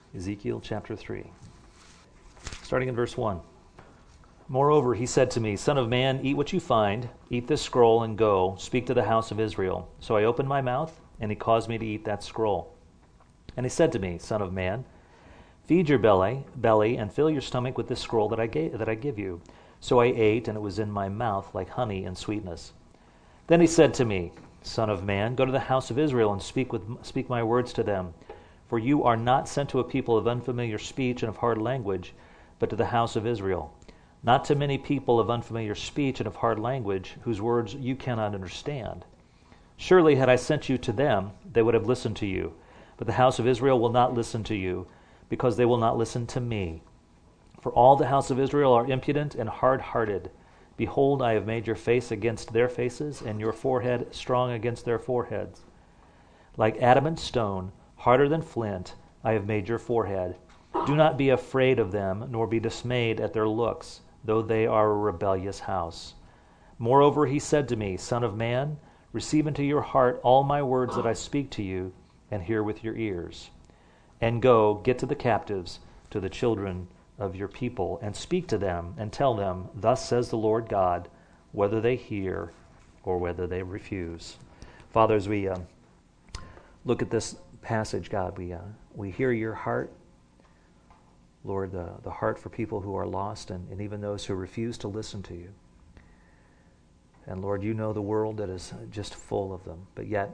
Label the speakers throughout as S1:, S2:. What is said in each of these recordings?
S1: Ezekiel chapter 3, starting in verse 1. Moreover, he said to me, Son of man, eat what you find, eat this scroll, and go, speak to the house of Israel. So I opened my mouth, and he caused me to eat that scroll. And he said to me, Son of man, feed your belly, and fill your stomach with this scroll that I give you. So I ate, and it was in my mouth like honey and sweetness. Then he said to me, Son of man, go to the house of Israel and speak my words to them. For you are not sent to a people of unfamiliar speech and of hard language, but to the house of Israel. Not to many people of unfamiliar speech and of hard language, whose words you cannot understand. Surely had I sent you to them, they would have listened to you. But the house of Israel will not listen to you, because they will not listen to me. For all the house of Israel are impudent and hard-hearted. Behold, I have made your face against their faces, and your forehead strong against their foreheads. Like adamant stone, harder than flint, I have made your forehead. Do not be afraid of them, nor be dismayed at their looks, though they are a rebellious house. Moreover, he said to me, Son of man, receive into your heart all my words that I speak to you, and hear with your ears. And go, get to the captives, to the children of your people, and speak to them, and tell them, Thus says the Lord God, whether they hear or whether they refuse. Father, as we look at this passage, God, we hear your heart, Lord, the heart for people who are lost and even those who refuse to listen to you. And Lord, you know the world that is just full of them, but yet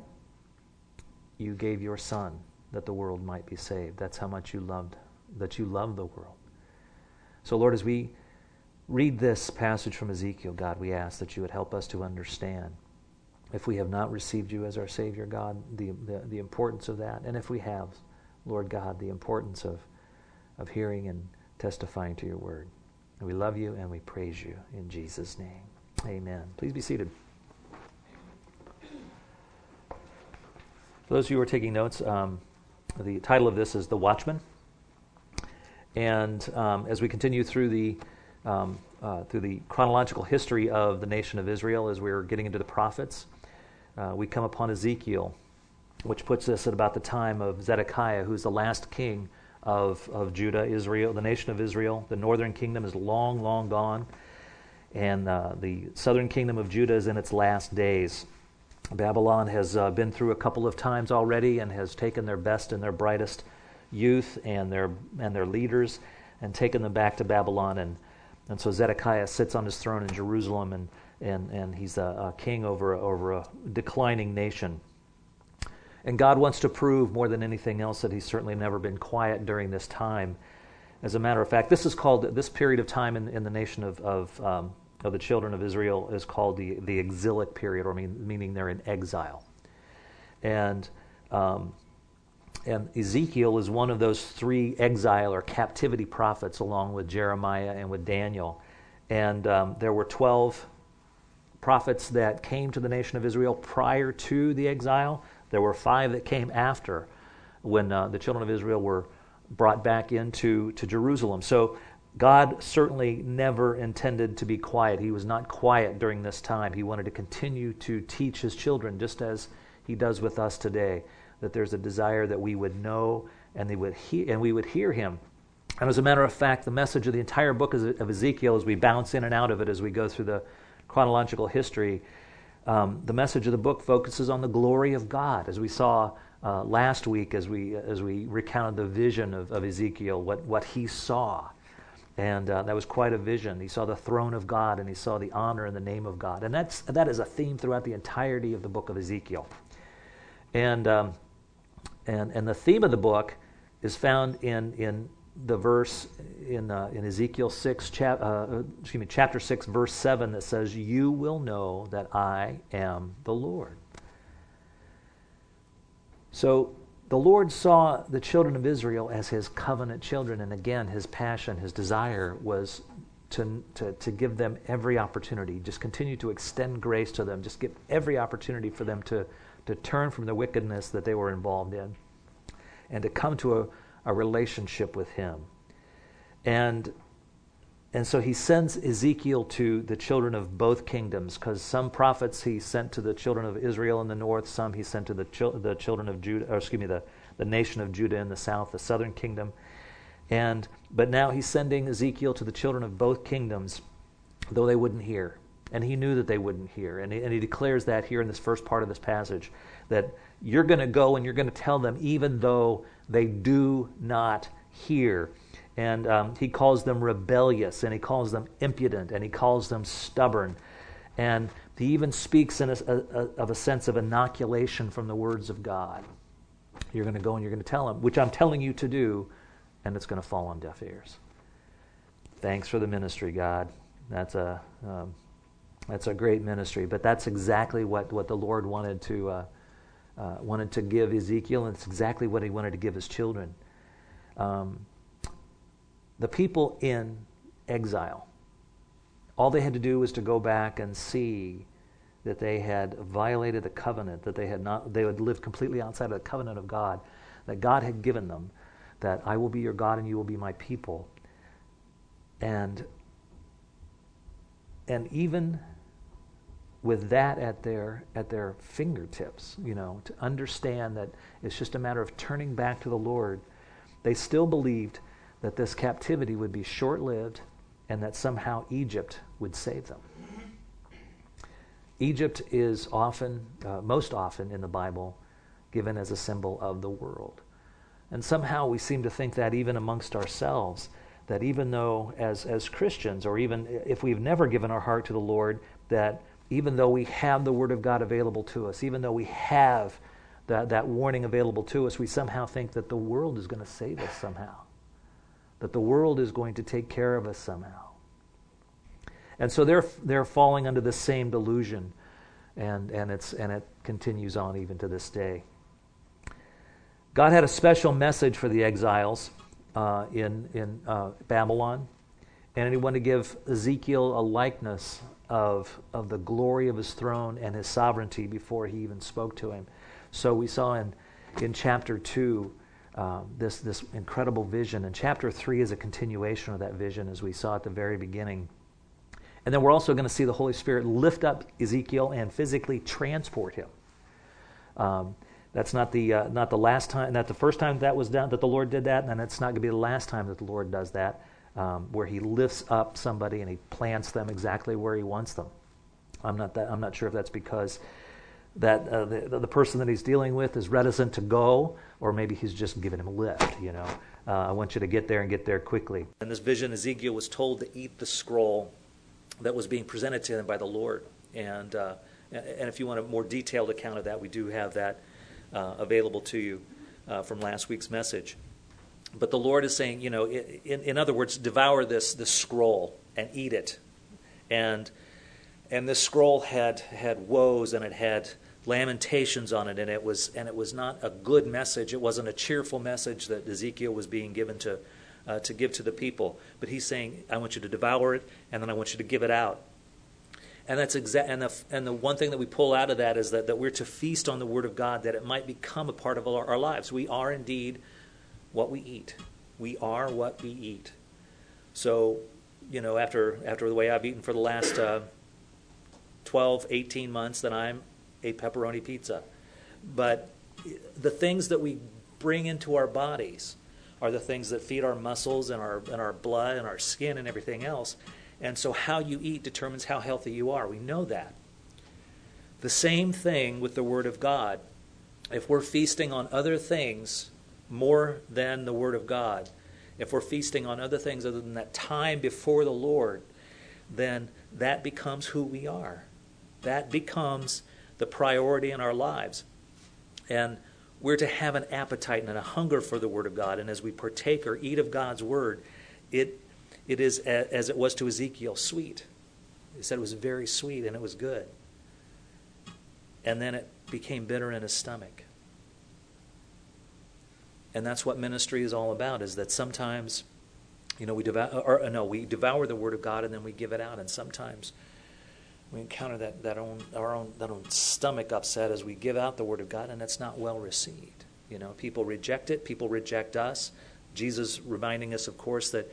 S1: you gave your Son that the world might be saved. That's how much you loved the world. So Lord, as we read this passage from Ezekiel, God, we ask that you would help us to understand, if we have not received you as our Savior, God, the importance of that. And if we have, Lord God, the importance of hearing and testifying to your word. And we love you and we praise you in Jesus' name. Amen. Please be seated. For those of you who are taking notes, the title of this is The Watchman. And as we continue through the chronological history of the nation of Israel, as we're getting into the prophets, we come upon Ezekiel, which puts us at about the time of Zedekiah, who's the last king of Judah, Israel, the nation of Israel. The northern kingdom is long, long gone, and the southern kingdom of Judah is in its last days. Babylon has been through a couple of times already and has taken their best and their brightest youth and their leaders and taken them back to Babylon, and so Zedekiah sits on his throne in Jerusalem, and he's a king over a declining nation. And God wants to prove more than anything else that he's certainly never been quiet during this time. As a matter of fact, this period of time in the nation of the children of Israel is called the exilic period, or meaning they're in exile. And Ezekiel is one of those three exile or captivity prophets, along with Jeremiah and with Daniel. And there were 12 prophets that came to the nation of Israel prior to the exile. There were 5 that came after, when the children of Israel were brought back into Jerusalem. So God certainly never intended to be quiet. He was not quiet during this time. He wanted to continue to teach his children, just as he does with us today, that there's a desire that we would know and we would hear him. And as a matter of fact, the message of the entire book of Ezekiel, as we bounce in and out of it as we go through the chronological history, the message of the book focuses on the glory of God, as we saw last week as we recounted the vision of Ezekiel, what he saw. And that was quite a vision. He saw the throne of God, and he saw the honor and the name of God. And that is a theme throughout the entirety of the book of Ezekiel. And the theme of the book is found in the verse in Ezekiel chapter 6, verse 7, that says, "You will know that I am the Lord." So the Lord saw the children of Israel as his covenant children, and again, his passion, his desire was to give them every opportunity, just continue to extend grace to them, just give every opportunity for them to turn from the wickedness that they were involved in and to come to a relationship with him. And so he sends Ezekiel to the children of both kingdoms, because some prophets he sent to the children of Israel in the north, some he sent to the children of Judah, the nation of Judah in the south, the southern kingdom. But now he's sending Ezekiel to the children of both kingdoms, though they wouldn't hear. And he knew that they wouldn't hear. And he declares that here in this first part of this passage, that you're going to go and you're going to tell them even though they do not hear. And he calls them rebellious, and he calls them impudent, and he calls them stubborn. And he even speaks of a sense of inoculation from the words of God. You're going to go and you're going to tell them, which I'm telling you to do, and it's going to fall on deaf ears. Thanks for the ministry, God. That's a great ministry, but that's exactly what the Lord wanted to give Ezekiel, and it's exactly what he wanted to give his children. The people in exile, all they had to do was to go back and see that they had violated the covenant, that they had lived completely outside of the covenant of God, that God had given them, that I will be your God and you will be my people. And even with that at their fingertips, to understand that it's just a matter of turning back to the Lord, they still believed that this captivity would be short-lived and that somehow Egypt would save them. Egypt is most often in the Bible, given as a symbol of the world. And somehow we seem to think that even amongst ourselves, that even though as Christians, or even if we've never given our heart to the Lord, that even though we have the Word of God available to us, even though we have that warning available to us, we somehow think that the world is going to save us somehow, that the world is going to take care of us somehow. And so they're falling under the same delusion, and it continues on even to this day. God had a special message for the exiles in Babylon, and he wanted to give Ezekiel a likeness of the glory of his throne and his sovereignty before he even spoke to him. So we saw in chapter 2 this incredible vision, and chapter 3 is a continuation of that vision, as we saw at the very beginning. And then we're also going to see the Holy Spirit lift up Ezekiel and physically transport him. That's not the last time, not the first time that was done, that the Lord did that, and it's not going to be the last time that the Lord does that, where he lifts up somebody and he plants them exactly where he wants them. I'm not sure if that's because that the person that he's dealing with is reticent to go, or maybe he's just giving him a lift. I want you to get there and get there quickly. In this vision, Ezekiel was told to eat the scroll that was being presented to him by the Lord. And if you want a more detailed account of that, we do have that available to you from last week's message. But the Lord is saying, in other words, devour this scroll and eat it. And this scroll had woes, and it had lamentations on it, and it was not a good message. It wasn't a cheerful message that Ezekiel was being given to give to the people. But he's saying, I want you to devour it, and then I want you to give it out. And that's and the one thing that we pull out of that is that we're to feast on the Word of God, that it might become a part of our lives. We are indeed what we eat. We are what we eat. So, after the way I've eaten for the last 12, 18 months, then I'm a pepperoni pizza. But the things that we bring into our bodies are the things that feed our muscles and our blood and our skin and everything else. And so how you eat determines how healthy you are. We know that. The same thing with the Word of God. If we're feasting on other things more than the Word of God, if we're feasting on other things other than that time before the Lord, then that becomes who we are. That becomes the priority in our lives. And we're to have an appetite and a hunger for the Word of God. And as we partake or eat of God's Word, it is, as it was to Ezekiel, sweet. He said it was very sweet and it was good. And then it became bitter in his stomach. And that's what ministry is all about, is that sometimes, we devour the Word of God and then we give it out. And sometimes we encounter that own stomach upset as we give out the Word of God, and it's not well received. People reject it. People reject us. Jesus reminding us, of course, that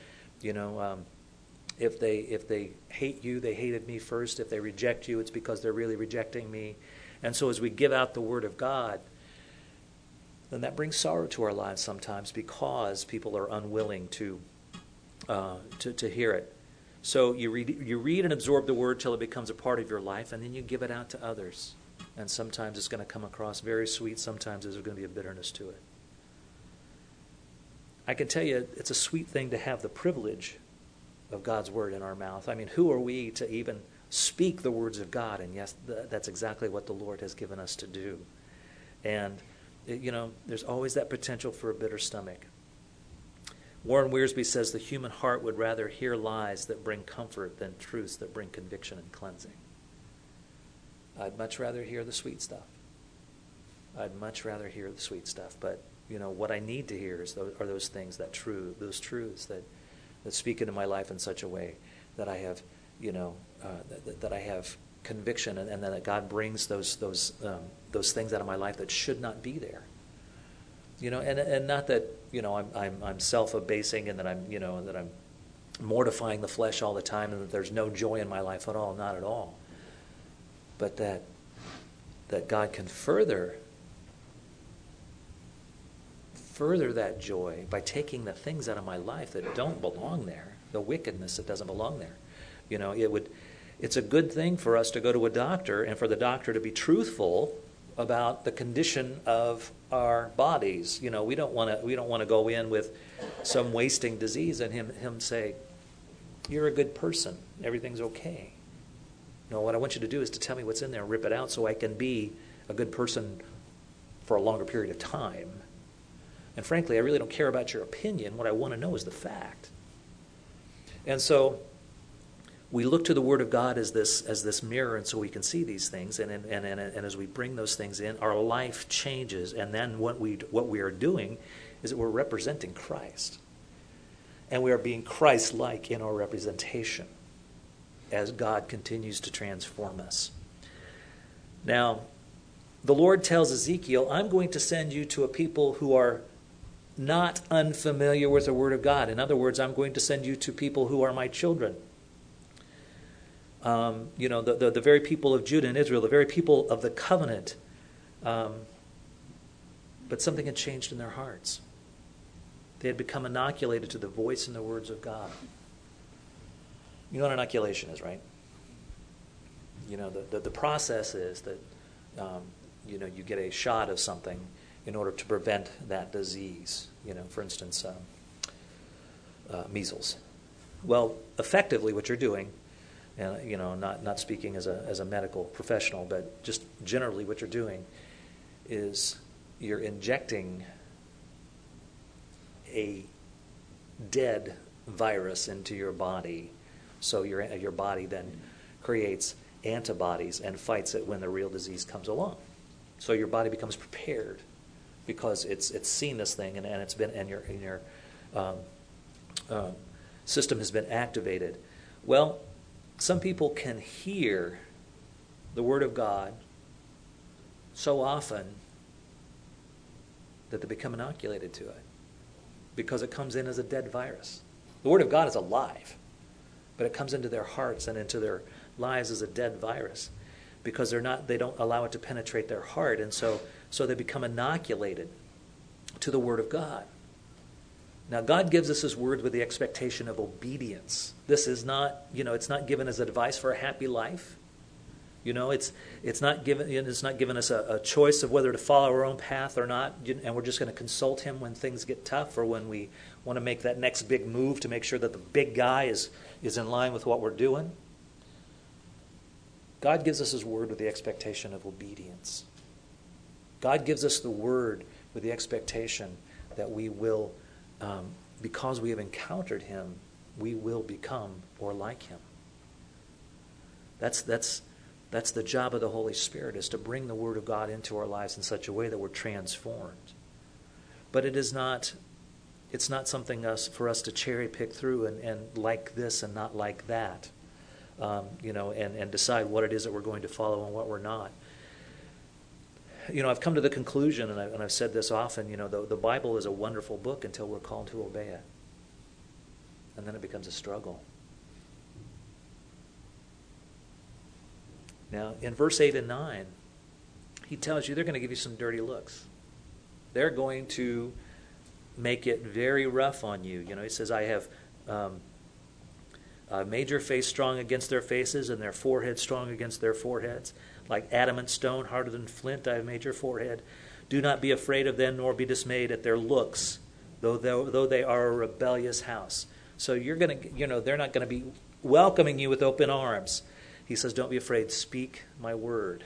S1: if they hate you, they hated me first. If they reject you, it's because they're really rejecting me. And so as we give out the Word of God, then that brings sorrow to our lives sometimes because people are unwilling to hear it. So you read and absorb the word till it becomes a part of your life, and then you give it out to others. And sometimes it's going to come across very sweet. Sometimes there's going to be a bitterness to it. I can tell you it's a sweet thing to have the privilege of God's word in our mouth. I mean, who are we to even speak the words of God? And yes, that's exactly what the Lord has given us to do. And, there's always that potential for a bitter stomach. Warren Wiersbe says the human heart would rather hear lies that bring comfort than truths that bring conviction and cleansing. I'd much rather hear the sweet stuff. I'd much rather hear the sweet stuff. But, what I need to hear are those things, those truths that speak into my life in such a way that I have, that I have conviction, and that God brings those things out of my life that should not be there. And not that I'm self-abasing and that I'm mortifying the flesh all the time and that there's no joy in my life at all, not at all. But that God can further that joy by taking the things out of my life that don't belong there, the wickedness that doesn't belong there. It's a good thing for us to go to a doctor and for the doctor to be truthful about the condition of our bodies. We don't want to go in with some wasting disease and him say, "You're a good person. Everything's okay." No, what I want you to do is to tell me what's in there and rip it out so I can be a good person for a longer period of time. And frankly, I really don't care about your opinion. What I want to know is the fact. And so we look to the Word of God as this mirror, and so we can see these things. And as we bring those things in, our life changes. And then what we are doing is that we're representing Christ, and we are being Christ-like in our representation as God continues to transform us. Now, the Lord tells Ezekiel, "I'm going to send you to a people who are not unfamiliar with the Word of God. In other words, I'm going to send you to people who are my children." The very people of Judah and Israel, the very people of the covenant. But something had changed in their hearts. They had become inoculated to the voice and the words of God. You know what inoculation is, right? The process is that, you get a shot of something in order to prevent that disease. For instance, measles. Well, effectively what you're doing, and not speaking as a medical professional, but just generally what you're doing is you're injecting a dead virus into your body, so your body then creates antibodies and fights it when the real disease comes along. So your body becomes prepared because it's seen this thing and it's been and your system has been activated. Well, some people can hear the Word of God so often that they become inoculated to it because it comes in as a dead virus. The Word of God is alive, but it comes into their hearts and into their lives as a dead virus because they don't allow it to penetrate their heart, and so they become inoculated to the Word of God. Now, God gives us His Word with the expectation of obedience. This is not, it's not given as advice for a happy life. It's not given us a choice of whether to follow our own path or not, and we're just going to consult Him when things get tough or when we want to make that next big move to make sure that the big guy is in line with what we're doing. God gives us His Word with the expectation of obedience. God gives us the Word with the expectation that we will, because we have encountered Him, we will become more like Him. That's the job of the Holy Spirit, is to bring the Word of God into our lives in such a way that we're transformed. But it's not something for us to cherry pick through and like this and not like that, and decide what it is that we're going to follow and what we're not. I've come to the conclusion, and I've said this often, the Bible is a wonderful book until we're called to obey it. And then it becomes a struggle. Now, in verse 8 and 9, he tells you they're going to give you some dirty looks. They're going to make it very rough on you. You know, he says, I have made your face strong against their faces and their forehead strong against their foreheads. Like adamant stone, harder than flint, I have made your forehead. Do not be afraid of them, nor be dismayed at their looks, though they are a rebellious house. So you're going to, you know, they're not going to be welcoming you with open arms. He says, don't be afraid. Speak my word.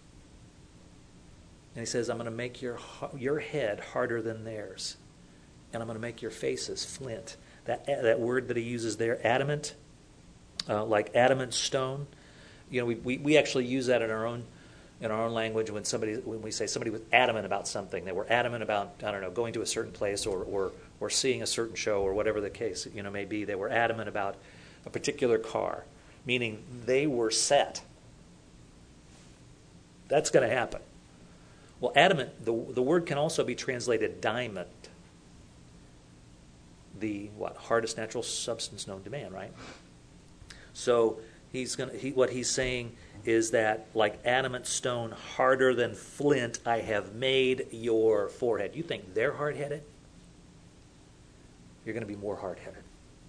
S1: And he says, I'm going to make your head harder than theirs. And I'm going to make your faces flint. That word that he uses there, adamant, like adamant stone. You know, we actually use that in our own language when we say somebody was adamant about something. They were adamant about, I don't know, going to a certain place or seeing a certain show or whatever the case, you know, may be. They were adamant about a particular car, meaning they were set. That's going to happen. Well, adamant, the word can also be translated diamond. The hardest natural substance known to man, right? So what he's saying is that like adamant stone, harder than flint, I have made your forehead. You think they're hard-headed? You're going to be more hard-headed.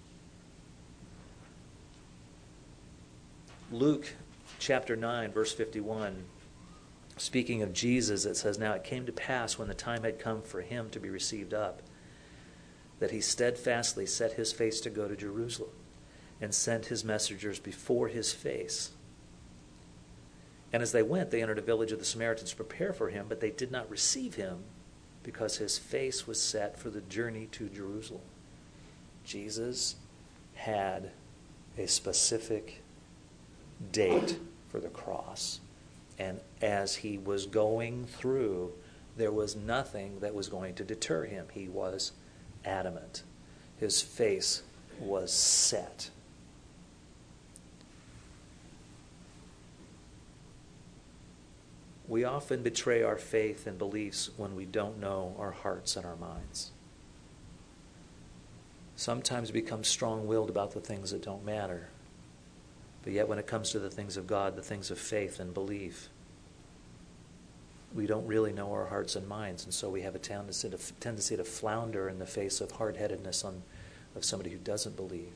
S1: Luke chapter 9, verse 51, speaking of Jesus, it says, now it came to pass when the time had come for him to be received up, that he steadfastly set his face to go to Jerusalem, and sent his messengers before his face. And as they went, they entered a village of the Samaritans to prepare for him, but they did not receive him, because his face was set for the journey to Jerusalem. Jesus had a specific date for the cross. And as he was going through, there was nothing that was going to deter him. He was adamant. His face was set. We often betray our faith and beliefs when we don't know our hearts and our minds. Sometimes we become strong-willed about the things that don't matter. But yet when it comes to the things of God, the things of faith and belief, we don't really know our hearts and minds, and so we have a tendency to flounder in the face of hard-headedness of somebody who doesn't believe.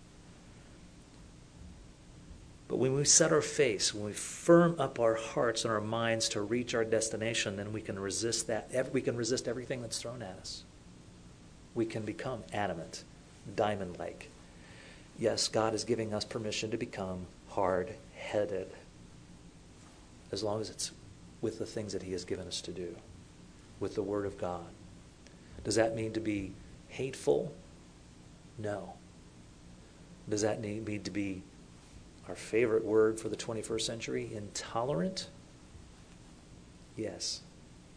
S1: But when we set our face, when we firm up our hearts and our minds to reach our destination, then we can resist that. We can resist everything that's thrown at us. We can become adamant, diamond-like. Yes, God is giving us permission to become hard-headed, as long as it's with the things that he has given us to do, with the Word of God. Does that mean to be hateful? No. Does that mean to be, our favorite word for the 21st century, intolerant? Yes.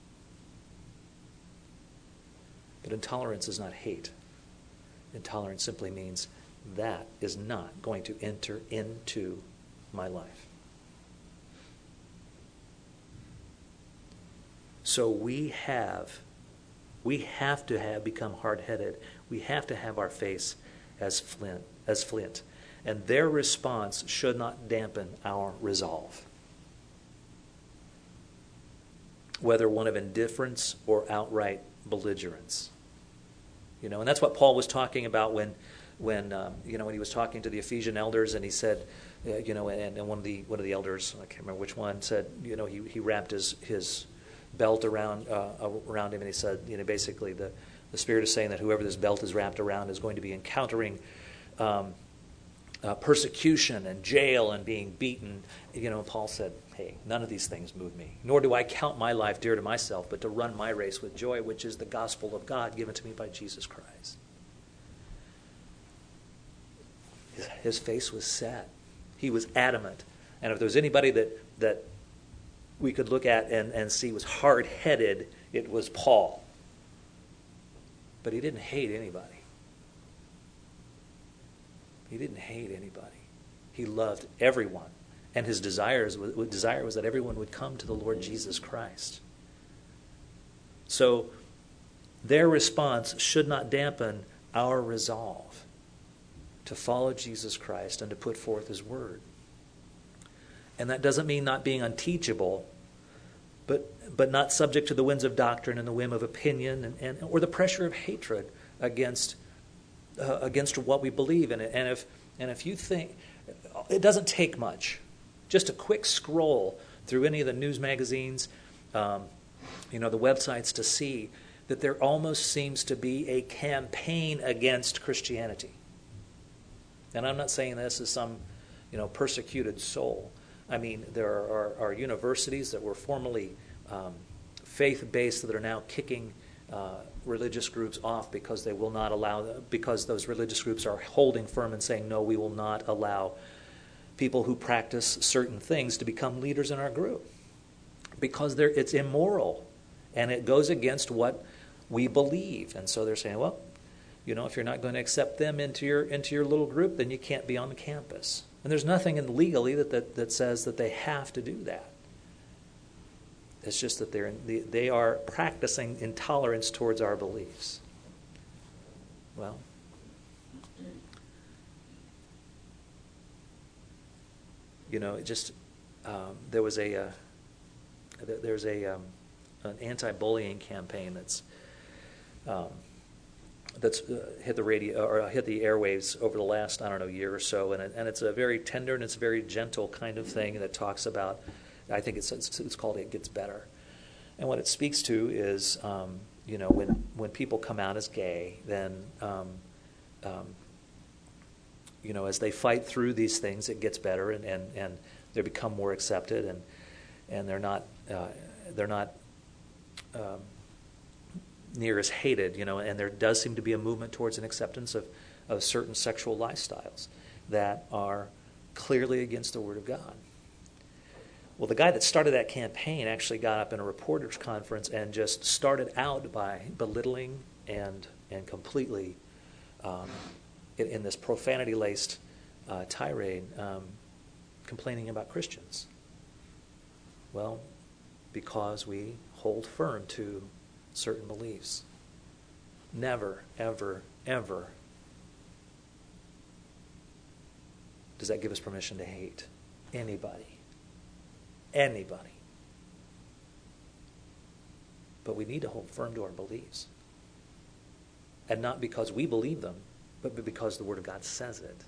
S1: But intolerance is not hate. Intolerance simply means that is not going to enter into my life. So we have to become hard-headed. We have to have our face as flint. And their response should not dampen our resolve, whether one of indifference or outright belligerence. You know, and that's what Paul was talking about when he was talking to the Ephesian elders, and he said, and one of the elders, I can't remember which one, said, he wrapped his belt around him, and he said, basically the Spirit is saying that whoever this belt is wrapped around is going to be encountering persecution and jail and being beaten. Paul said, hey, none of these things move me, nor do I count my life dear to myself, but to run my race with joy, which is the gospel of God given to me by Jesus Christ. His face was set. He was adamant. And if there was anybody that we could look at and see was hard-headed, it was Paul. But he didn't hate anybody. He didn't hate anybody. He loved everyone. And his desire was that everyone would come to the Lord Jesus Christ. So their response should not dampen our resolve to follow Jesus Christ and to put forth his word. And that doesn't mean not being unteachable, but not subject to the winds of doctrine and the whim of opinion or the pressure of hatred against what we believe in it. And if you think it doesn't take much, just a quick scroll through any of the news magazines, the websites, to see that there almost seems to be a campaign against Christianity. And I'm not saying this as some, persecuted soul. I mean, there are universities that were formerly faith-based that are now kicking religious groups off because they will not allow, because those religious groups are holding firm and saying, no, we will not allow people who practice certain things to become leaders in our group. Because it's immoral, and it goes against what we believe. And so they're saying, well, if you're not going to accept them into your little group, then you can't be on the campus. And there's nothing legally that says that they have to do that. It's just that they are practicing intolerance towards our beliefs. Well, there's an anti-bullying campaign that's hit the radio or hit the airwaves over the last year or so, and it's a very tender and it's a very gentle kind of thing that talks about. I think it's called "It Gets Better," and what it speaks to is when people come out as gay, then as they fight through these things, it gets better, and they become more accepted, and they're not near as hated, and there does seem to be a movement towards an acceptance of certain sexual lifestyles that are clearly against the Word of God. Well, the guy that started that campaign actually got up in a reporters' conference and just started out by belittling and completely, in this profanity-laced tirade, complaining about Christians. Well, because we hold firm to certain beliefs. Never, ever, ever does that give us permission to hate anybody. Anybody. But we need to hold firm to our beliefs. And not because we believe them, but because the Word of God says it.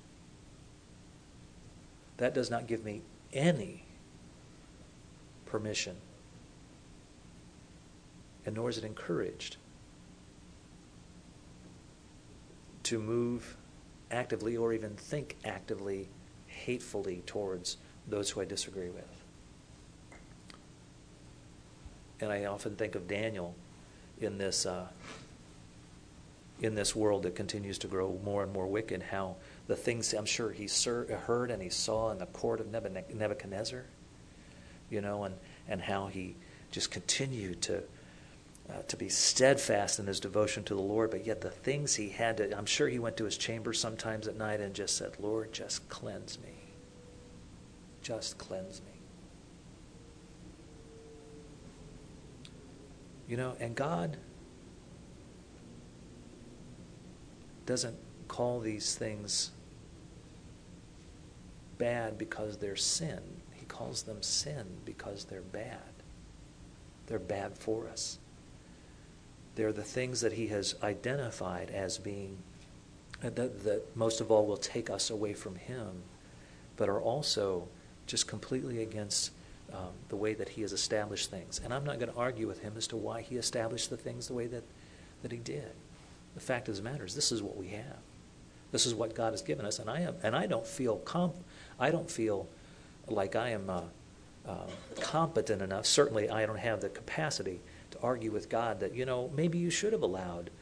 S1: That does not give me any permission, and nor is it encouraged to move actively or even think actively hatefully towards those who I disagree with. And I often think of Daniel in this world that continues to grow more and more wicked, how the things I'm sure he heard and he saw in the court of Nebuchadnezzar, and how he just continued to be steadfast in his devotion to the Lord, but yet the things he had to, I'm sure he went to his chamber sometimes at night and just said, Lord, just cleanse me. Just cleanse me. And God doesn't call these things bad because they're sin. He calls them sin because they're bad. They're bad for us. They're the things that he has identified as being, that most of all will take us away from him, but are also just completely against the way that he has established things. And I'm not going to argue with him as to why he established the things the way that he did. The fact of the matter is, this is what we have. This is what God has given us, and I don't feel like I am competent enough. Certainly, I don't have the capacity to argue with God that maybe you should have allowed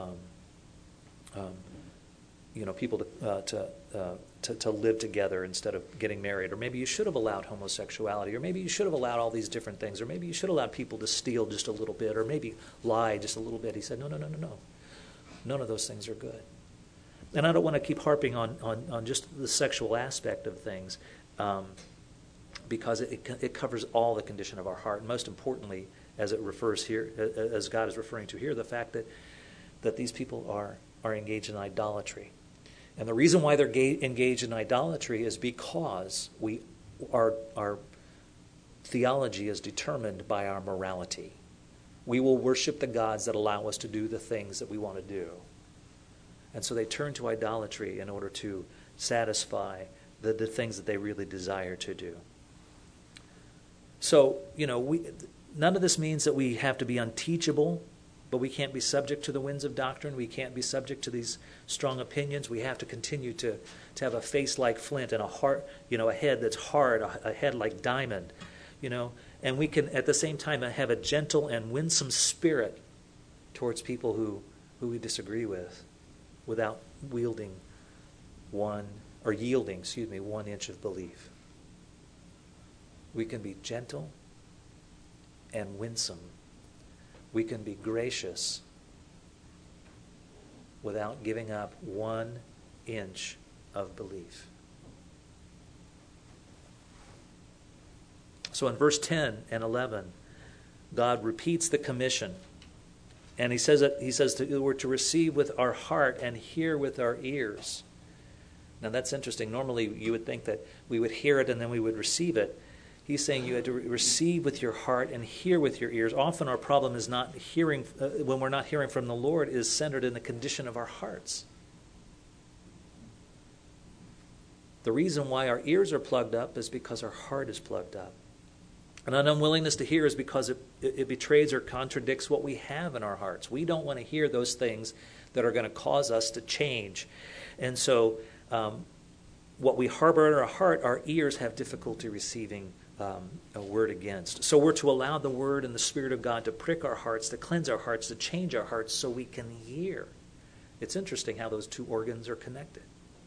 S1: people to live together instead of getting married, or maybe you should have allowed homosexuality, or maybe you should have allowed all these different things, or maybe you should have allowed people to steal just a little bit, or maybe lie just a little bit. He said, no. None of those things are good. And I don't want to keep harping on just the sexual aspect of things, because it covers all the condition of our heart. And most importantly, as it refers here, as God is referring to here, the fact that these people are engaged in idolatry. And the reason why they're engaged in idolatry is because we are theology is determined by our morality. We will worship the gods that allow us to do the things that we want to do. And so they turn to idolatry in order to satisfy the things that they really desire to do. So, none of this means that we have to be unteachable, but we can't be subject to the winds of doctrine. We can't be subject to these strong opinions. We have to continue to have a face like flint and a heart, a head that's hard, a head like diamond, And we can, at the same time, have a gentle and winsome spirit towards people who we disagree with, without yielding 1 inch of belief. We can be gentle and winsome. We can be gracious without giving up 1 inch of belief. So in verse 10 and 11, God repeats the commission. And he says we're to receive with our heart and hear with our ears. Now that's interesting. Normally you would think that we would hear it and then we would receive it. He's saying you had to receive with your heart and hear with your ears. Often our problem is not hearing, when we're not hearing from the Lord, is centered in the condition of our hearts. The reason why our ears are plugged up is because our heart is plugged up. And an unwillingness to hear is because it betrays or contradicts what we have in our hearts. We don't want to hear those things that are going to cause us to change. And so what we harbor in our heart, our ears have difficulty receiving a word against. So we're to allow the Word and the Spirit of God to prick our hearts, to cleanse our hearts, to change our hearts so we can hear. It's interesting how those two organs are connected.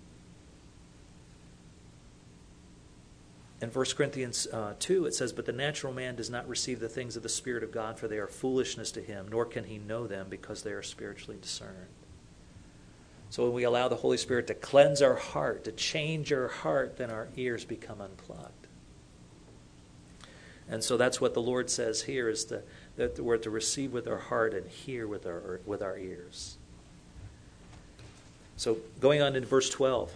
S1: In 1 Corinthians 2, it says, "But the natural man does not receive the things of the Spirit of God, for they are foolishness to him, nor can he know them because they are spiritually discerned." So when we allow the Holy Spirit to cleanse our heart, to change our heart, then our ears become unplugged. And so that's what the Lord says here, is that we're to receive with our heart and hear with our ears. So going on in verse 12.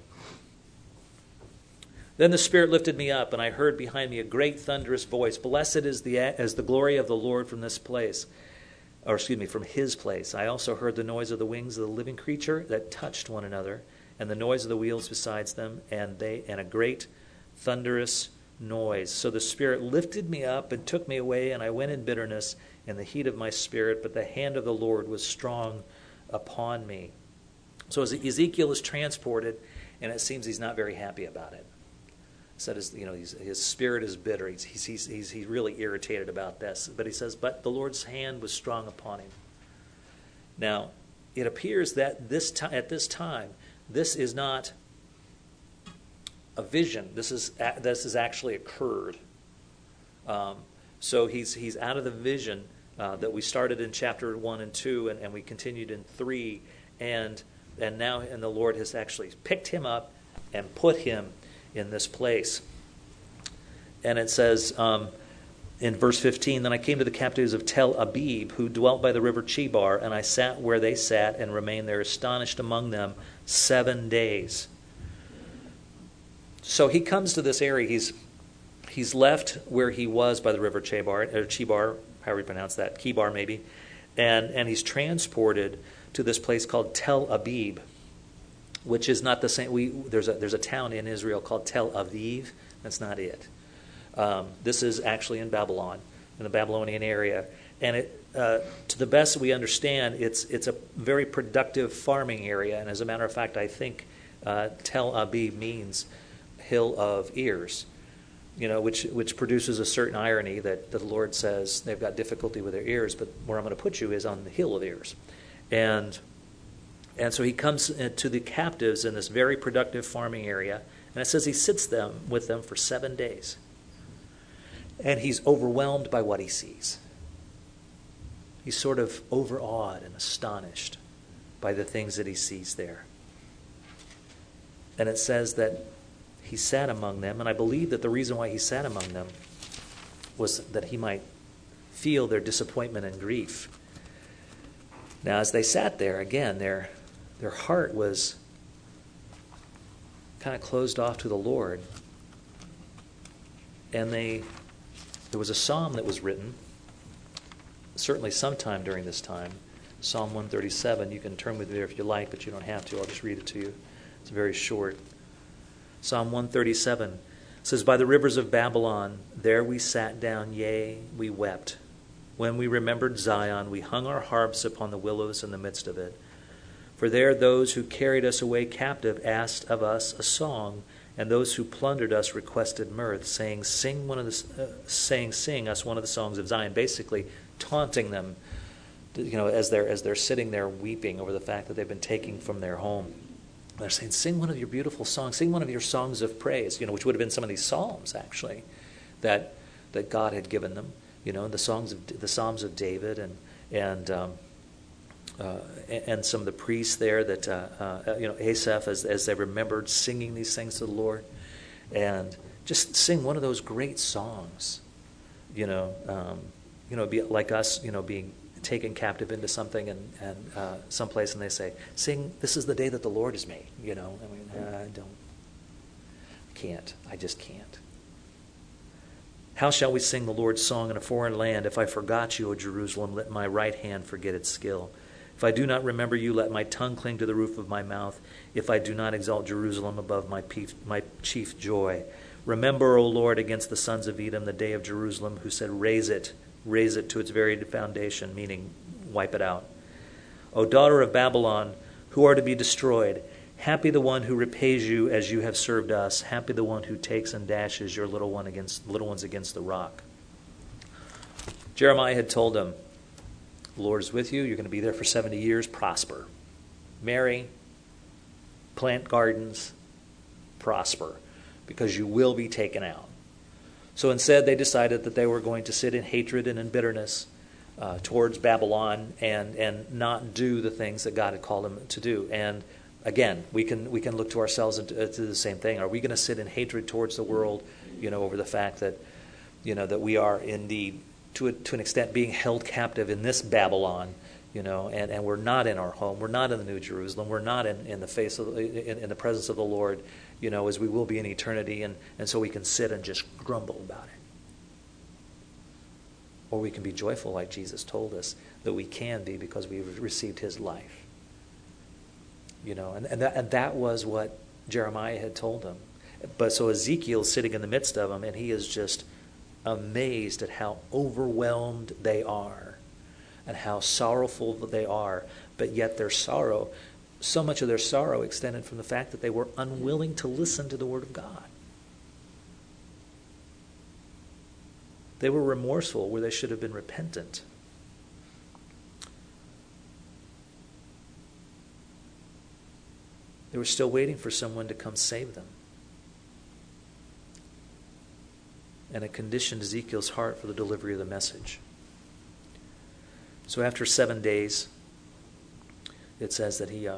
S1: "Then the Spirit lifted me up, and I heard behind me a great thunderous voice. Blessed is the glory of the Lord from this place, from his place. I also heard the noise of the wings of the living creature that touched one another, and the noise of the wheels besides them, and a great thunderous noise. So the Spirit lifted me up and took me away, and I went in bitterness in the heat of my spirit, but the hand of the Lord was strong upon me." So as Ezekiel is transported, and it seems he's not very happy about it. Said his spirit is bitter. He's really irritated about this. But he says, but the Lord's hand was strong upon him. Now, it appears that at this time, this is not a vision. This has actually occurred. So he's out of the vision that we started in chapter 1 and 2, and we continued in 3, and the Lord has actually picked him up and put him in this place. And it says in verse 15, "Then I came to the captives of Tel Abib, who dwelt by the river Chebar, and I sat where they sat and remained there astonished among them 7 days." So he comes to this area. He's left where he was by the river Chebar, however you pronounce that, Chebar maybe, and he's transported to this place called Tel Abib, which is not the same. There's a town in Israel called Tel Aviv. That's not it. This is actually in Babylon, in the Babylonian area, and to the best we understand, it's a very productive farming area. And as a matter of fact, I think Tel Abib means hill of ears, which produces a certain irony that the Lord says they've got difficulty with their ears, but where I'm going to put you is on the hill of ears, and so he comes to the captives in this very productive farming area, and it says he sits with them for 7 days. And he's overwhelmed by what he sees. He's sort of overawed and astonished by the things that he sees there. And it says that he sat among them, and I believe that the reason why he sat among them was that he might feel their disappointment and grief. Now, as they sat there, again, their heart was kind of closed off to the Lord. And they There was a psalm that was written, certainly sometime during this time, Psalm 137. You can turn with me there if you like, but you don't have to. I'll just read it to you. It's very short. Psalm 137 says, "By the rivers of Babylon, there we sat down, yea, we wept. When we remembered Zion, we hung our harps upon the willows in the midst of it. For there those who carried us away captive asked of us a song, and those who plundered us requested mirth, saying, sing us one of the songs of Zion," basically taunting them, as they're sitting there weeping over the fact that they've been taken from their home. They're saying, sing one of your beautiful songs, sing one of your songs of praise, which would have been some of these psalms actually that God had given them, the Psalms of David and some of the priests there that Asaph as they remembered singing these things to the Lord, and just sing one of those great songs, be like us, being taken captive into something and someplace, and they say, sing, "This is the day that the Lord has made." I just can't. "How shall we sing the Lord's song in a foreign land? If I forgot you, O Jerusalem, let my right hand forget its skill. If I do not remember you, let my tongue cling to the roof of my mouth. If I do not exalt Jerusalem above my chief joy. Remember, O Lord, against the sons of Edom, the day of Jerusalem, who said, raise it to its very foundation," meaning wipe it out. "O daughter of Babylon, who are to be destroyed, happy the one who repays you as you have served us. Happy the one who takes and dashes your little ones against the rock." Jeremiah had told them, "The Lord is with you. You're going to be there for 70 years. Prosper. Marry, plant gardens, prosper, because you will be taken out." So instead, they decided that they were going to sit in hatred and in bitterness towards Babylon and not do the things that God had called them to do. And again, we can look to ourselves and do the same thing. Are we going to sit in hatred towards the world, over the fact that, that we are indeed, to an extent, being held captive in this Babylon, and we're not in our home, we're not in the New Jerusalem, we're not in the face of in the presence of the Lord, as we will be in eternity, and so we can sit and just grumble about it. Or we can be joyful like Jesus told us that we can be, because we've received his life. And that was what Jeremiah had told them. But so Ezekiel's sitting in the midst of them, and he is just amazed at how overwhelmed they are and how sorrowful they are. But yet their sorrow, so much of their sorrow extended from the fact that they were unwilling to listen to the word of God. They were remorseful where they should have been repentant. They were still waiting for someone to come save them. And it conditioned Ezekiel's heart for the delivery of the message. So after 7 days, it says that he,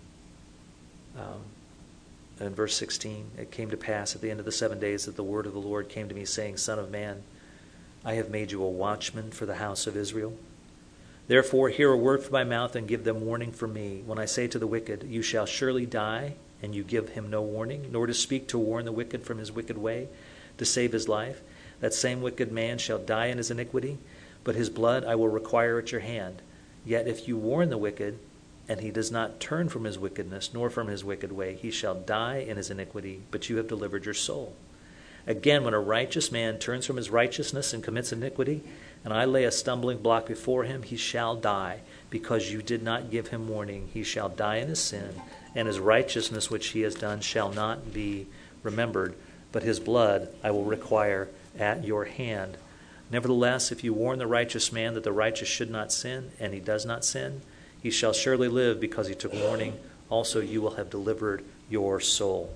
S1: in verse 16, "It came to pass at the end of the 7 days that the word of the Lord came to me, saying, Son of man, I have made you a watchman for the house of Israel. Therefore hear a word from my mouth and give them warning from me. When I say to the wicked, you shall surely die, and you give him no warning, nor to speak to warn the wicked from his wicked way, to save his life, that same wicked man shall die in his iniquity, but his blood I will require at your hand. Yet if you warn the wicked, and he does not turn from his wickedness, nor from his wicked way, he shall die in his iniquity, but you have delivered your soul. Again, when a righteous man turns from his righteousness and commits iniquity, and I lay a stumbling block before him, he shall die, because you did not give him warning. He shall die in his sin, and his righteousness which he has done shall not be remembered, but his blood I will require at your hand. Nevertheless, if you warn the righteous man that the righteous should not sin, and he does not sin, he shall surely live, because he took warning. Also you will have delivered your soul."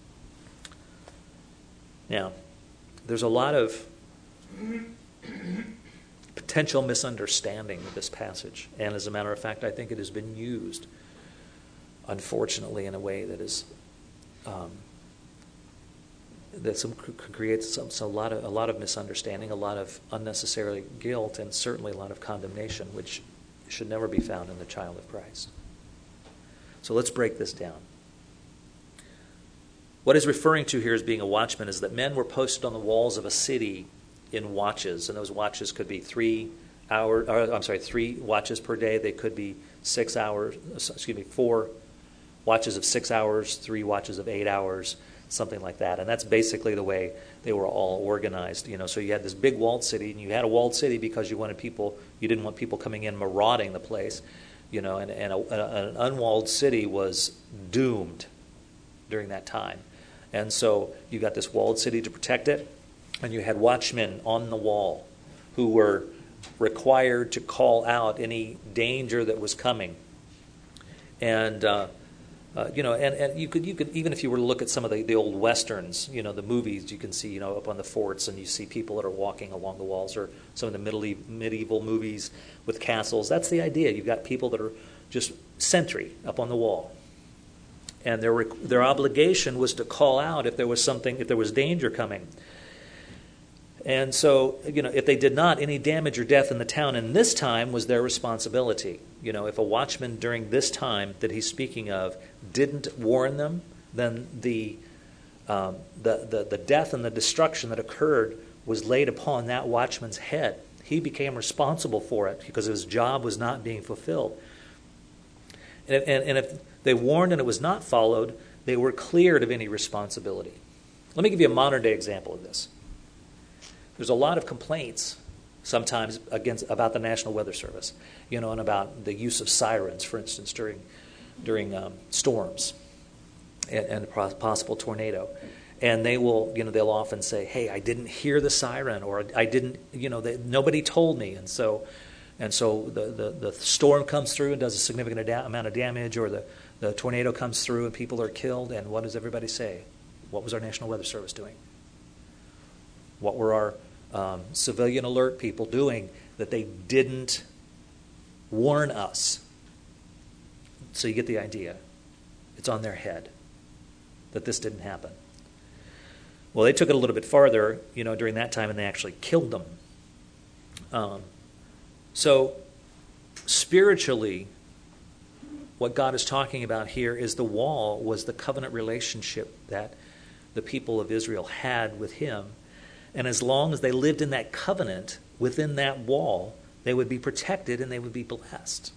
S1: Now, there's a lot of potential misunderstanding of this passage. And as a matter of fact, I think it has been used, unfortunately, in a way that is creates a lot of misunderstanding, a lot of unnecessary guilt, and certainly a lot of condemnation, which should never be found in the child of Christ. So let's break this down. What he's referring to here as being a watchman is that men were posted on the walls of a city in watches, and those watches could be 3 watches per day. They could be 4 watches of 6 hours, 3 watches of 8 hours, something like that. And that's basically the way they were all organized. So you had this big walled city, and you had a walled city because you didn't want people coming in marauding the place. And an unwalled city was doomed during that time. And so you got this walled city to protect it, and you had watchmen on the wall who were required to call out any danger that was coming. And and you could even if you were to look at some of the old westerns, the movies, you can see up on the forts, and you see people that are walking along the walls, or some of the medieval movies with castles. That's the idea. You've got people that are just sentry up on the wall, and their obligation was to call out if there was danger coming. And so, if they did not, any damage or death in the town in this time was their responsibility. If a watchman during this time that he's speaking of didn't warn them, then the death and the destruction that occurred was laid upon that watchman's head. He became responsible for it because his job was not being fulfilled. And if they warned and it was not followed, they were cleared of any responsibility. Let me give you a modern day example of this. There's a lot of complaints sometimes about the National Weather Service, and about the use of sirens, for instance, during storms and a possible tornado. And they'll often say, "Hey, I didn't hear the siren," or "I didn't, nobody told me." And so the storm comes through and does a significant amount of damage, or the tornado comes through and people are killed. And what does everybody say? What was our National Weather Service doing? What were our civilian alert people doing that they didn't warn us? So you get the idea. It's on their head that this didn't happen. Well, they took it a little bit farther, during that time, and they actually killed them. So spiritually, what God is talking about here is the wall was the covenant relationship that the people of Israel had with him. And as long as they lived in that covenant, within that wall, they would be protected and they would be blessed.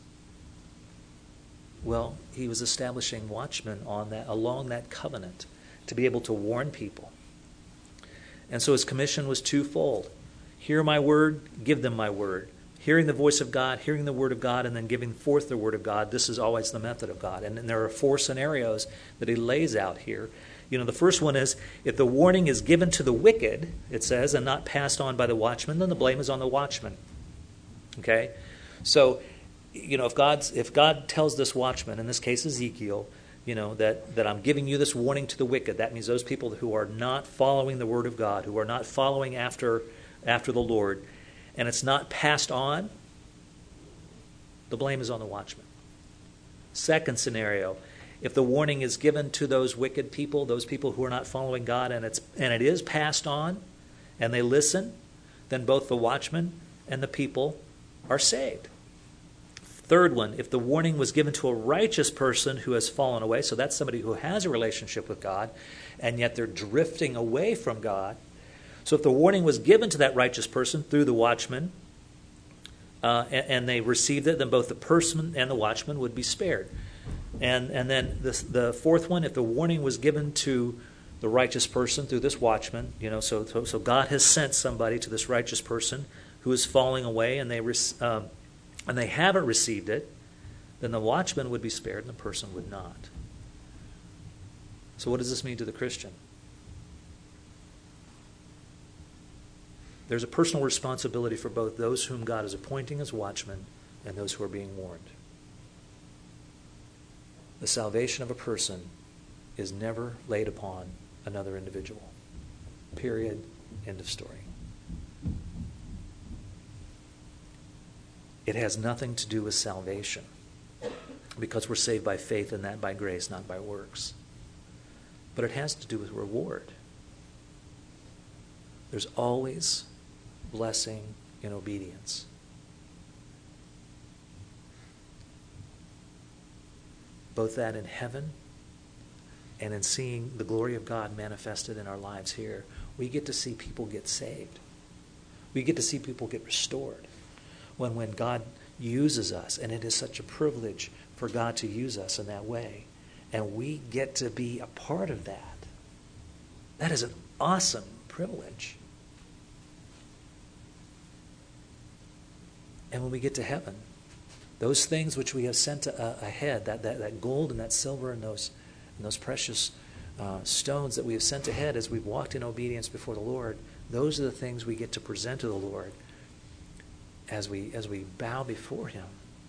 S1: Well, he was establishing watchmen along that covenant to be able to warn people. And so his commission was twofold. Hear my word, give them my word. Hearing the voice of God, hearing the word of God, and then giving forth the word of God. This is always the method of God. And there are 4 scenarios that he lays out here. The first one is, if the warning is given to the wicked, it says, and not passed on by the watchman, then the blame is on the watchman. Okay? So, if God tells this watchman, in this case Ezekiel, that I'm giving you this warning to the wicked, that means those people who are not following the word of God, who are not following after the Lord, and it's not passed on, the blame is on the watchman. Second scenario, if the warning is given to those wicked people, those people who are not following God, and it is passed on, and they listen, then both the watchman and the people are saved. Third one, if the warning was given to a righteous person who has fallen away, so that's somebody who has a relationship with God, and yet they're drifting away from God. So if the warning was given to that righteous person through the watchman, and they received it, then both the person and the watchman would be spared. And then the fourth one, if the warning was given to the righteous person through this watchman, so God has sent somebody to this righteous person who is falling away, and they haven't received it, then the watchman would be spared and the person would not. So what does this mean to the Christian? There's a personal responsibility for both those whom God is appointing as watchmen and those who are being warned. The salvation of a person is never laid upon another individual. Period. End of story. It has nothing to do with salvation, because we're saved by faith, and that by grace, not by works. But it has to do with reward. There's always blessing in obedience. Both that in heaven and in seeing the glory of God manifested in our lives here. We get to see people get saved. We get to see people get restored when God uses us, and it is such a privilege for God to use us in that way. And we get to be a part of that. That is an awesome privilege. And when we get to heaven, those things which we have sent ahead, that gold and that silver and those precious stones that we have sent ahead as we've walked in obedience before the Lord, those are the things we get to present to the Lord as we bow before Him.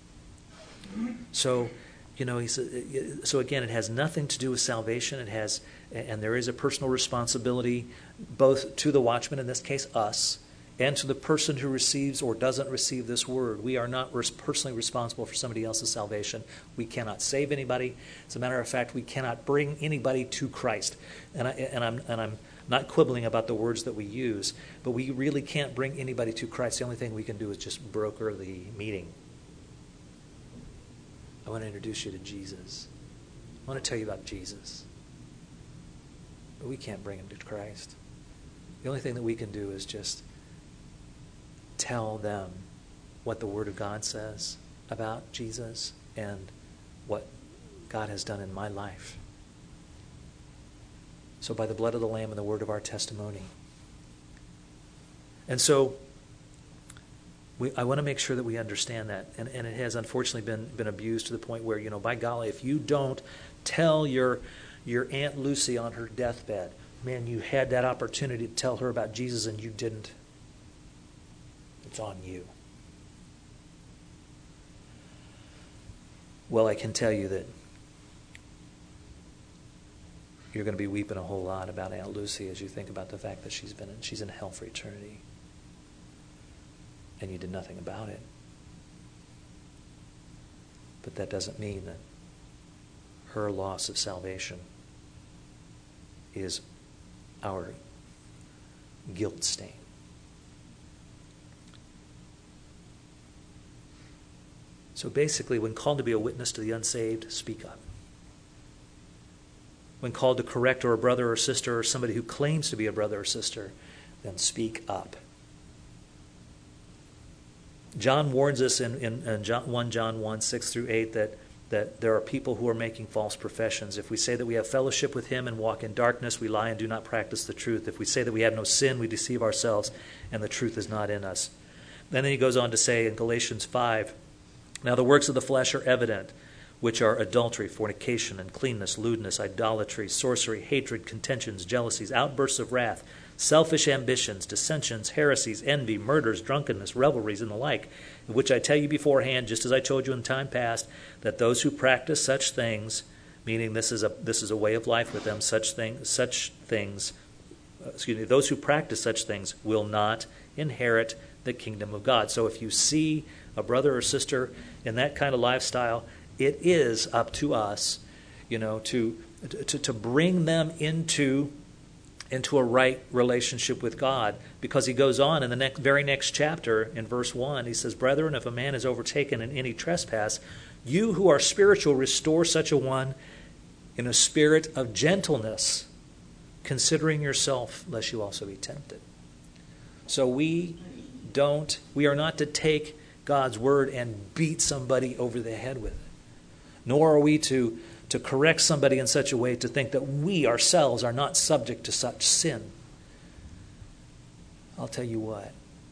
S1: So, so again, it has nothing to do with salvation. And there is a personal responsibility both to the watchman, in this case us, and to the person who receives or doesn't receive this word. We are not personally responsible for somebody else's salvation. We cannot save anybody. As a matter of fact, we cannot bring anybody to Christ. And I'm not quibbling about the words that we use, but we really can't bring anybody to Christ. The only thing we can do is just broker the meeting. I want to introduce you to Jesus. I want to tell you about Jesus. But we can't bring him to Christ. The only thing that we can do is just tell them what the Word of God says about Jesus and what God has done in my life. So by the blood of the Lamb and the word of our testimony. And so I want to make sure that we understand that. And it has unfortunately been abused to the point where, by golly, if you don't tell your Aunt Lucy on her deathbed, man, you had that opportunity to tell her about Jesus and you didn't. It's on you. Well, I can tell you that you're going to be weeping a whole lot about Aunt Lucy as you think about the fact that she's in hell for eternity. And you did nothing about it. But that doesn't mean that her loss of salvation is our guilt stain. So basically, when called to be a witness to the unsaved, speak up. When called to correct a brother or sister or somebody who claims to be a brother or sister, then speak up. John warns us in 1 John 1, 6 through 8 that there are people who are making false professions. If we say that we have fellowship with him and walk in darkness, we lie and do not practice the truth. If we say that we have no sin, we deceive ourselves and the truth is not in us. And then he goes on to say in Galatians 5, now the works of the flesh are evident, which are adultery, fornication, uncleanness, lewdness, idolatry, sorcery, hatred, contentions, jealousies, outbursts of wrath, selfish ambitions, dissensions, heresies, envy, murders, drunkenness, revelries, and the like, of which I tell you beforehand, just as I told you in time past, that those who practice such things, meaning this is a way of life with them, those who practice such things will not inherit the kingdom of God. So if you see a brother or sister in that kind of lifestyle, it is up to us, to bring them into a right relationship with God. Because he goes on in the very next chapter, in verse 1, he says, brethren, if a man is overtaken in any trespass, you who are spiritual restore such a one in a spirit of gentleness, considering yourself, lest you also be tempted. So we are not to take God's word and beat somebody over the head with it. Nor are we to correct somebody in such a way to think that we ourselves are not subject to such sin. I'll tell you what.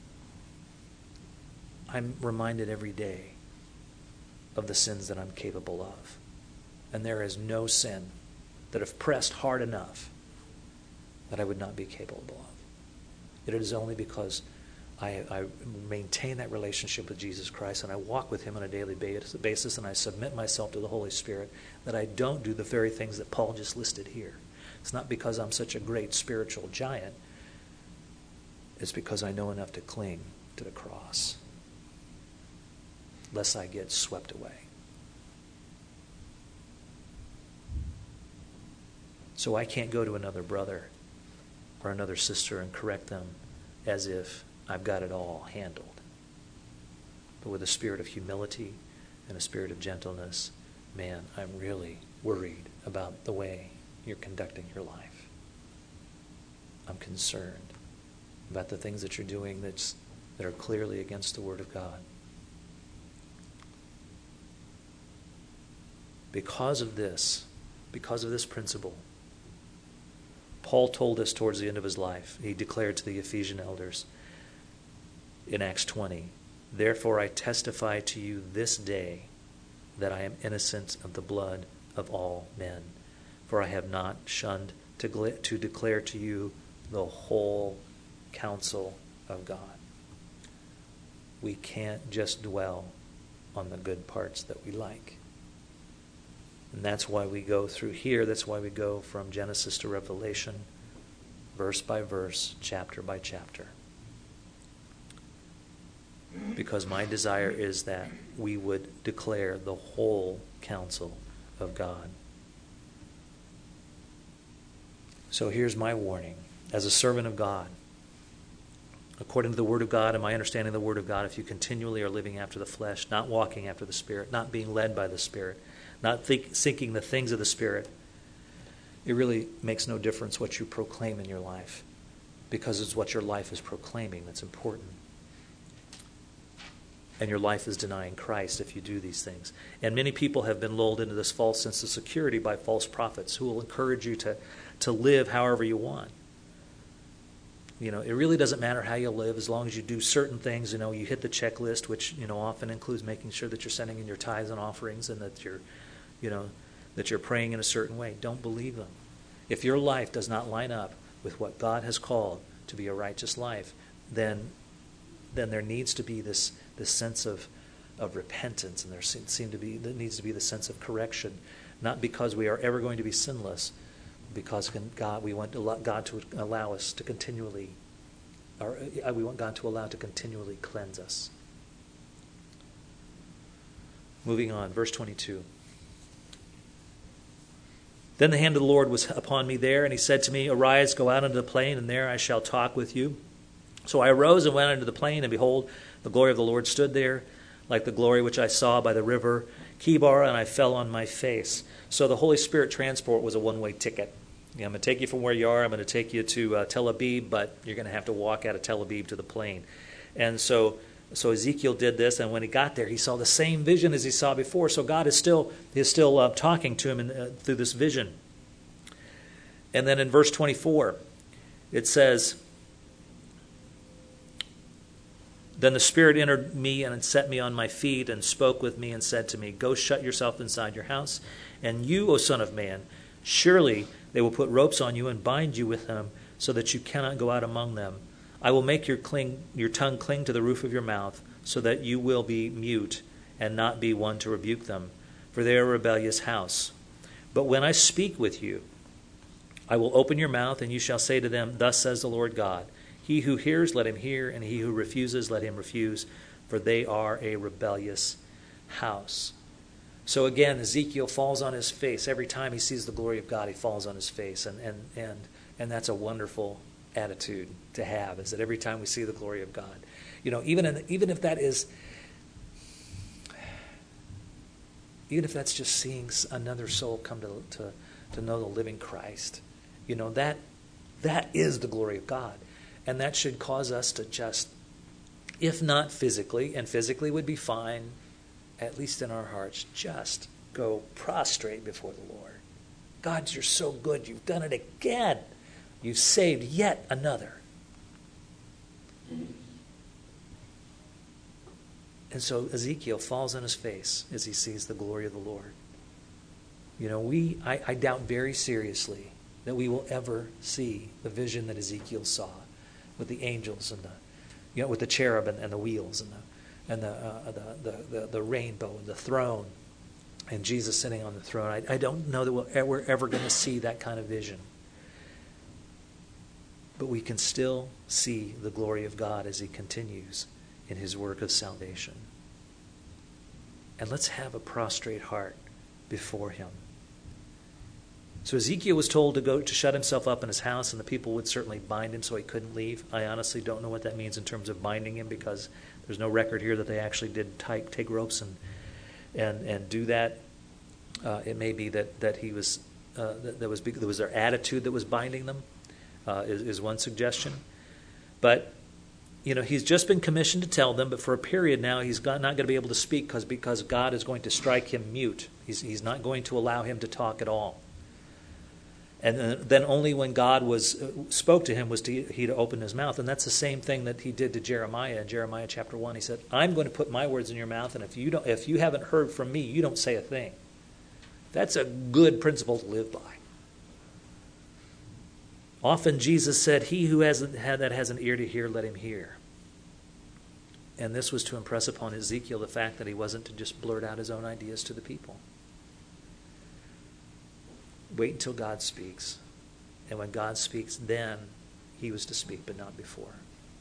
S1: I'm reminded every day of the sins that I'm capable of. And there is no sin that if pressed hard enough that I would not be capable of. It is only because I maintain that relationship with Jesus Christ and I walk with him on a daily basis and I submit myself to the Holy Spirit that I don't do the very things that Paul just listed here. It's not because I'm such a great spiritual giant. It's because I know enough to cling to the cross, lest I get swept away. So I can't go to another brother or another sister and correct them as if I've got it all handled. But with a spirit of humility and a spirit of gentleness, man, I'm really worried about the way you're conducting your life. I'm concerned about the things that you're doing that's that are clearly against the Word of God. Because of this principle, Paul told us towards the end of his life, he declared to the Ephesian elders in Acts 20, "Therefore I testify to you this day that I am innocent of the blood of all men, for I have not shunned to declare to you the whole counsel of God." We can't just dwell on the good parts that we like. And that's why we go through here. That's why we go from Genesis to Revelation, verse by verse, chapter by chapter. Because my desire is that we would declare the whole counsel of God. So here's my warning. As a servant of God, according to the Word of God and my understanding of the Word of God, if you continually are living after the flesh, not walking after the Spirit, not being led by the Spirit, not seeking the things of the Spirit, it really makes no difference what you proclaim in your life, because it's what your life is proclaiming that's important. And your life is denying Christ if you do these things. And many people have been lulled into this false sense of security by false prophets who will encourage you to live however you want. It really doesn't matter how you live as long as you do certain things. You hit the checklist, which often includes making sure that you're sending in your tithes and offerings, and that you're praying in a certain way. Don't believe them. If your life does not line up with what God has called to be a righteous life, then there needs to be this sense of repentance, and there needs to be the sense of correction, not because we are ever going to be sinless, because we want God to allow us to continually, we want God to allow to continually cleanse us. Moving on, verse 22. Then the hand of the Lord was upon me there, and he said to me, "Arise, go out into the plain, and there I shall talk with you." So I arose and went into the plain, and behold, the glory of the Lord stood there, like the glory which I saw by the river Chebar, and I fell on my face. So the Holy Spirit transport was a one-way ticket. I'm going to take you from where you are. I'm going to take you to Tel Aviv, but you're going to have to walk out of Tel Aviv to the plain. And so Ezekiel did this, and when he got there, he saw the same vision as he saw before. So God is still talking to him through this vision. And then in verse 24, it says, "Then the Spirit entered me and set me on my feet and spoke with me and said to me, 'Go shut yourself inside your house. And you, O Son of Man, surely they will put ropes on you and bind you with them so that you cannot go out among them. I will make your tongue cling to the roof of your mouth so that you will be mute and not be one to rebuke them, for they are a rebellious house. But when I speak with you, I will open your mouth, and you shall say to them, Thus says the Lord God. He who hears, let him hear, and he who refuses, let him refuse, for they are a rebellious house.'" So again, Ezekiel falls on his face. Every time he sees the glory of God, he falls on his face. And that's a wonderful attitude to have, is that every time we see the glory of God, even if that's just seeing another soul come to know the living Christ, that is the glory of God. And that should cause us to just, if not physically, and physically would be fine, at least in our hearts, just go prostrate before the Lord. God, you're so good. You've done it again. You've saved yet another. And so Ezekiel falls on his face as he sees the glory of the Lord. I doubt very seriously that we will ever see the vision that Ezekiel saw with the angels and with the cherub and the wheels and the rainbow and the throne and Jesus sitting on the throne. I don't know that we're ever going to see that kind of vision. But we can still see the glory of God as he continues in his work of salvation. And let's have a prostrate heart before him. So Ezekiel was told to shut himself up in his house, and the people would certainly bind him so he couldn't leave. I honestly don't know what that means in terms of binding him, because there's no record here that they actually did take ropes and do that. It may be that he was there was their attitude that was binding them, is one suggestion. But he's just been commissioned to tell them, but for a period now he's not going to be able to speak because God is going to strike him mute. He's not going to allow him to talk at all. And then only when God spoke to him was he to open his mouth. And that's the same thing that he did to Jeremiah in Jeremiah chapter 1. He said, I'm going to put my words in your mouth, and if you haven't heard from me, you don't say a thing. That's a good principle to live by. Often Jesus said, he who has an ear to hear, let him hear. And this was to impress upon Ezekiel the fact that he wasn't to just blurt out his own ideas to the people. Wait until God speaks. And when God speaks, then he was to speak, but not before.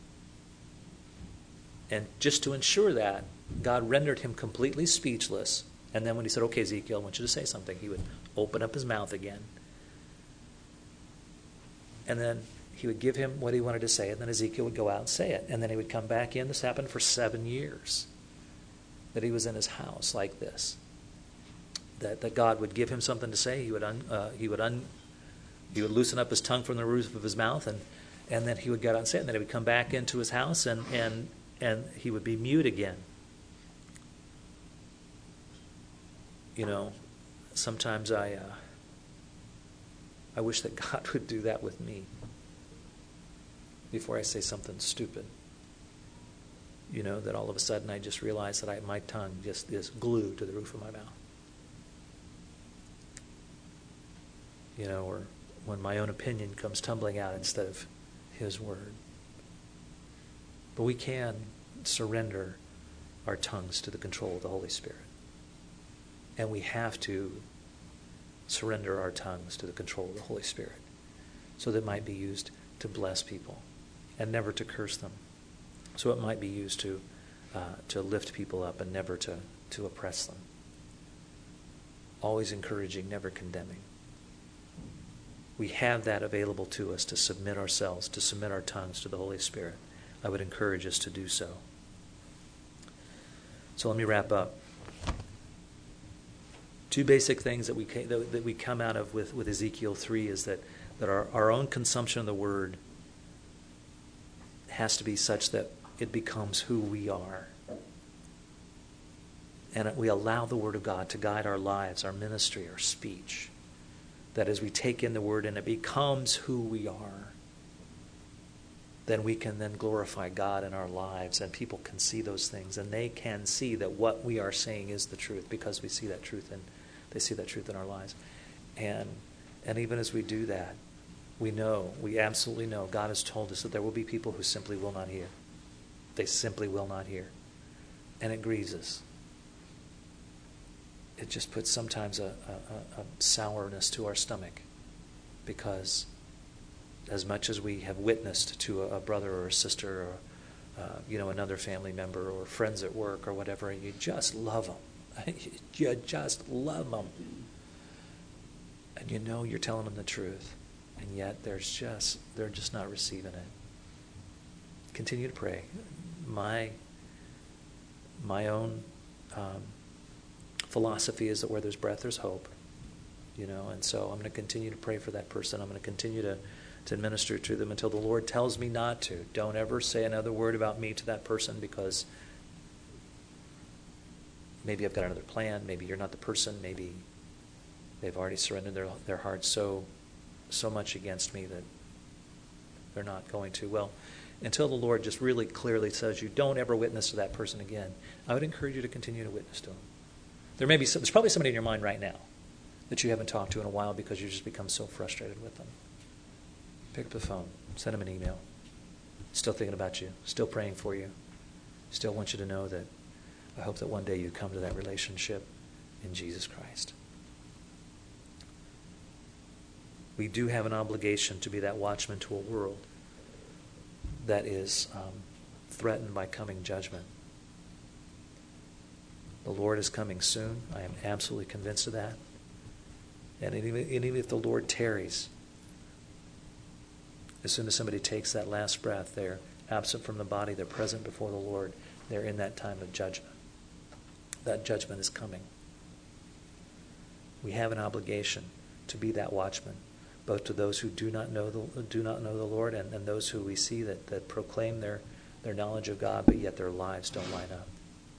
S1: And just to ensure that, God rendered him completely speechless. And then when he said, okay, Ezekiel, I want you to say something, he would open up his mouth again. And then he would give him what he wanted to say, and then Ezekiel would go out and say it. And then he would come back in. This happened for 7 years, that he was in his house like this. That God would give him something to say. He would loosen up his tongue from the roof of his mouth, and then he would go out and say it. And then he would come back into his house, and he would be mute again. Sometimes I wish that God would do that with me before I say something stupid. That all of a sudden I just realize that my tongue just is glued to the roof of my mouth. Or when my own opinion comes tumbling out instead of his word. But we can surrender our tongues to the control of the Holy Spirit. And we have to surrender our tongues to the control of the Holy Spirit so that it might be used to bless people and never to curse them. So it might be used to lift people up and never to oppress them. Always encouraging, never condemning. We have that available to us to submit ourselves, to submit our tongues to the Holy Spirit. I would encourage us to do so. So let me wrap up. 2 basic things that we come out of with Ezekiel 3 is that our own consumption of the Word has to be such that it becomes who we are. And we allow the Word of God to guide our lives, our ministry, our speech. That as we take in the Word and it becomes who we are, then we can then glorify God in our lives, and people can see those things, and they can see that what we are saying is the truth because we see that truth and they see that truth in our lives. And even as we do that, we absolutely know God has told us that there will be people who simply will not hear. They simply will not hear. And it grieves us. It just puts sometimes a sourness to our stomach, because as much as we have witnessed to a brother or a sister or another family member or friends at work or whatever, and you just love them. You just love them. And you're telling them the truth, and yet they're just not receiving it. Continue to pray. My own philosophy is that where there's breath, there's hope. And so I'm going to continue to pray for that person. I'm going to continue to minister to them until the Lord tells me not to. Don't ever say another word about me to that person, because maybe I've got another plan. Maybe you're not the person. Maybe they've already surrendered their hearts so much against me that they're not going to. Well, until the Lord just really clearly says you don't ever witness to that person again, I would encourage you to continue to witness to them. There's probably somebody in your mind right now that you haven't talked to in a while because you've just become so frustrated with them. Pick up the phone. Send them an email. Still thinking about you. Still praying for you. Still want you to know that I hope that one day you come to that relationship in Jesus Christ. We do have an obligation to be that watchman to a world that is threatened by coming judgment. The Lord is coming soon. I am absolutely convinced of that. And even if the Lord tarries, as soon as somebody takes that last breath, they're absent from the body, they're present before the Lord, they're in that time of judgment. That judgment is coming. We have an obligation to be that watchman, both to those who do not know the Lord and those who we see that proclaim their their knowledge of God, but yet their lives don't line up.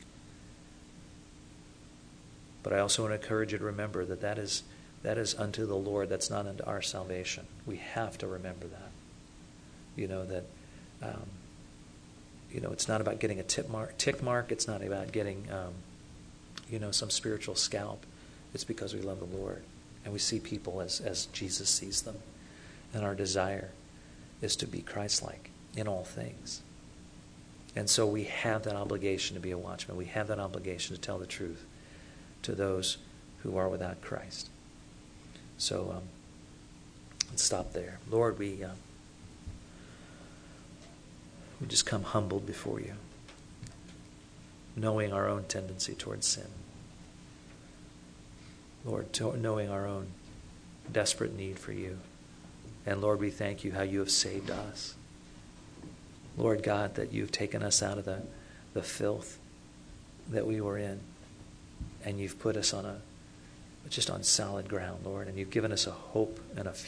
S1: But I also want to encourage you to remember that is unto the Lord. That's not unto our salvation. We have to remember that. It's not about getting a tick mark. It's not about getting, some spiritual scalp. It's because we love the Lord. And we see people as Jesus sees them. And our desire is to be Christ-like in all things. And so we have that obligation to be a watchman. We have that obligation to tell the truth to those who are without Christ. So let's stop there. Lord, we just come humbled before you, knowing our own tendency towards sin. Lord, knowing our own desperate need for you. And Lord, we thank you how you have saved us. Lord God, that you've taken us out of the filth that we were in, and you've put us on solid ground, Lord, and you've given us a hope and a future.